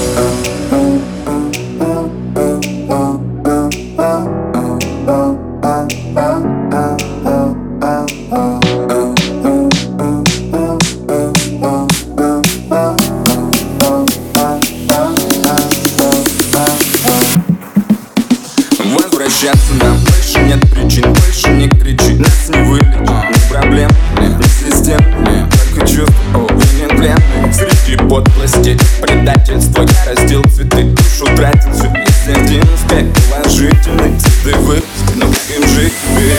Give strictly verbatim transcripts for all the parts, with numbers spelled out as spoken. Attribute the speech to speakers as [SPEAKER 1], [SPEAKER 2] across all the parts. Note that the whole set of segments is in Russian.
[SPEAKER 1] Возвращаться нам больше нет причин, больше не кричи, нас не вылечит, ни проблем, ни систем, только чувств, винен пленный. Среди подлости, предательства я разделил цветы, душу тратил все. Если один успех положительный, цветы вырасти, но как им жить?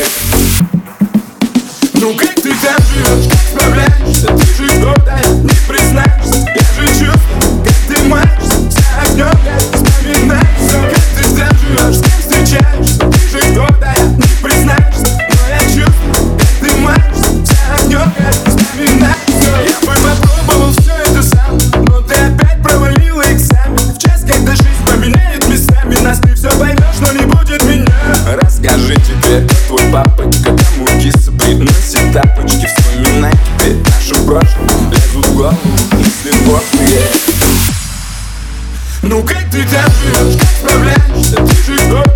[SPEAKER 1] Ну как ты там живешь, как справляешься? Ты же гордая, не признаешься. Я же чувствую, как ты маешься, вся огнем, как вспоминаешься. Как ты там живешь, с кем встречаешься? Ты же гордая, не признаешься. Но я чувствую, как ты маешься, вся огнем, как вспоминаешься. Я бы попробовал все это сам, но ты опять провалила экзамен. В час, когда жизнь поменяет местами нас, ты все поймешь, но не будет меня. Расскажи теперь, твой папочка кому киса приносит тапочки. Вспоминай теперь наше прошлое, лезут в голову мысли пошлые. Ну как ты там живешь, как справляешься? Ты же